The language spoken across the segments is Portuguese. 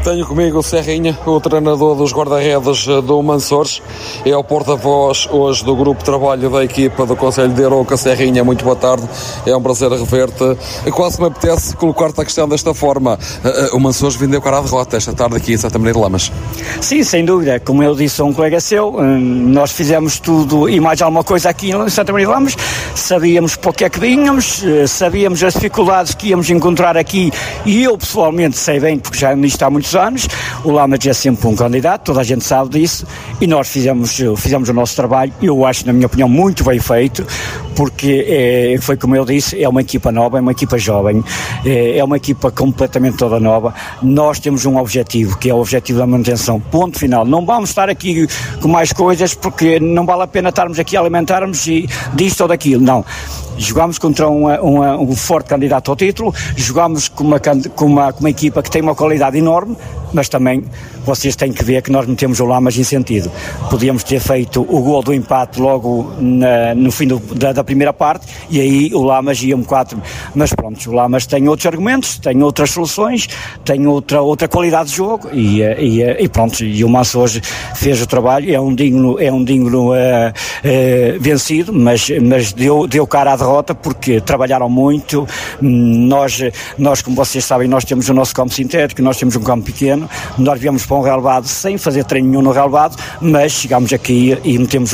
Tenho comigo o Serrinha, o treinador dos guarda-redes do Mançores, é o porta-voz hoje do grupo de trabalho da equipa do Concelho de Arouca. Serrinha, muito boa tarde, é um prazer rever-te. Quase me apetece colocar-te a questão desta forma. O Mançores vendeu cara à derrota esta tarde aqui em Santa Maria de Lamas. Sim, sem dúvida, como eu disse a um colega seu, nós fizemos tudo e mais alguma coisa aqui em Santa Maria de Lamas, sabíamos para o que é que vínhamos, sabíamos as dificuldades que íamos encontrar aqui e eu pessoalmente sei bem, porque já nisto há muitos anos, o Lamas é sempre um candidato, toda a gente sabe disso, e nós fizemos o nosso trabalho, eu acho, na minha opinião, muito bem feito, porque foi como eu disse, é uma equipa nova, é uma equipa jovem, é uma equipa completamente toda nova. Nós temos um objetivo, que é o objetivo da manutenção, ponto final. Não vamos estar aqui com mais coisas, porque não vale a pena estarmos aqui a alimentarmos disto ou daquilo, não. Jogámos contra um forte candidato ao título, jogámos com uma equipa que tem uma qualidade enorme, mas também vocês têm que ver que nós metemos o Lamas em sentido. Podíamos ter feito o gol do empate logo no fim da primeira parte e aí o Lamas ia um 4, mas pronto, o Lamas tem outros argumentos, tem outras soluções, tem outra qualidade de jogo e pronto, e o Manso hoje fez o trabalho, é um digno vencido, mas deu cara à derrota porque trabalharam muito. Nós, como vocês sabem, nós temos o nosso campo sintético, nós temos um campo pequeno, nós viemos para um relevado sem fazer treino nenhum no relevado, mas chegámos aqui e metemos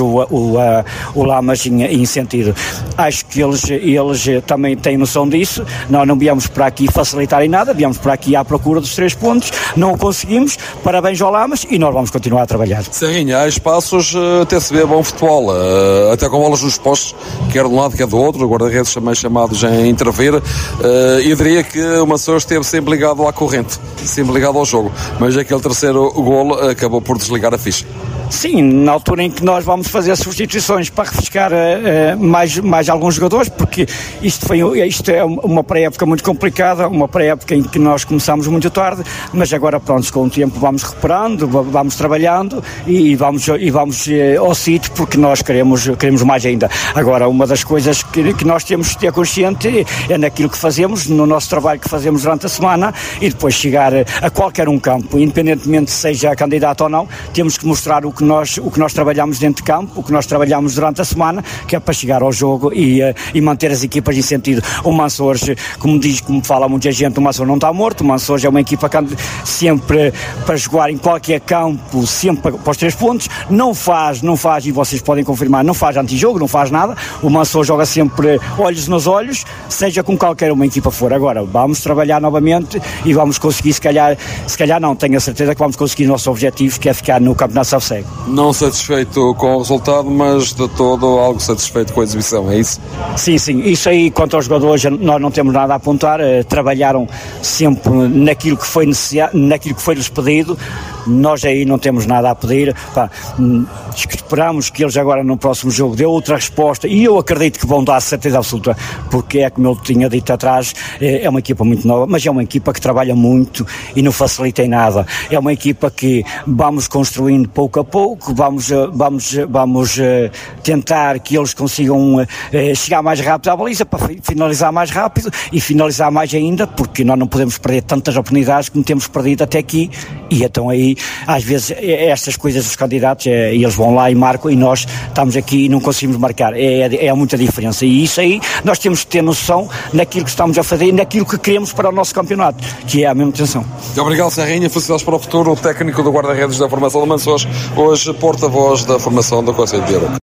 o Lamas em sentido. Acho que eles também têm noção disso. Nós não viemos para aqui facilitar em nada, viemos para aqui à procura dos 3 pontos, não o conseguimos, parabéns ao Lamas e nós vamos continuar a trabalhar. Serrinha, há espaços até se vê bom futebol, até com bolas nos postos, quer de um lado, quer do outro, guarda-redes também chamados a intervir. Eu diria que o Mançores esteve sempre ligado à corrente, sempre ligado ao jogo, mas aquele terceiro golo acabou por desligar a ficha. Sim, na altura em que nós vamos fazer substituições para refrescar mais alguns jogadores, porque isto é uma pré-época muito complicada, uma pré-época em que nós começamos muito tarde, mas agora pronto, com o tempo vamos recuperando, vamos trabalhando e vamos ao sítio, porque nós queremos mais ainda. Agora, uma das coisas que nós temos de ter consciente é naquilo que fazemos, no nosso trabalho que fazemos durante a semana, e depois chegar a qualquer um campo, independentemente se seja candidato ou não, temos que mostrar o que nós trabalhamos dentro de campo, o que nós trabalhamos durante a semana, que é para chegar ao jogo e manter as equipas em sentido. O Mançores, como fala muita gente, o Mançores não está morto, o Mançores é uma equipa que sempre para jogar em qualquer campo, sempre para os 3 pontos, não faz, e vocês podem confirmar, não faz antijogo, não faz nada, o Mançores joga sempre olhos nos olhos, seja com qualquer uma equipa for. Agora, vamos trabalhar novamente e vamos conseguir, se calhar não, tenho a certeza que vamos conseguir o nosso objetivo, que é ficar no Campeonato Salve-Segue. Não satisfeito com o resultado, mas de todo algo satisfeito com a exibição, é isso? Sim, isso aí, quanto aos jogadores, nós não temos nada a apontar, trabalharam sempre naquilo que foi necessário, naquilo que foi-lhes pedido, nós aí não temos nada a pedir. Esperamos que eles agora no próximo jogo dê outra resposta e eu acredito que vão dar certeza absoluta, porque é como eu tinha dito atrás, é uma equipa muito nova, mas é uma equipa que trabalha muito e não facilita em nada, é uma equipa que vamos construindo pouco a pouco, vamos tentar que eles consigam chegar mais rápido à baliza para finalizar mais rápido e finalizar mais ainda, porque nós não podemos perder tantas oportunidades como temos perdido até aqui. E então aí, às vezes, estas coisas dos candidatos, eles vão lá e marcam e nós estamos aqui e não conseguimos marcar. É muita diferença. E isso aí, nós temos que ter noção naquilo que estamos a fazer e naquilo que queremos para o nosso campeonato, que é a manutenção. Obrigado, Serrinha. Felicidades para o futuro. O técnico do guarda-redes da formação do Mançores, hoje porta-voz da formação do Concelho de Arouca.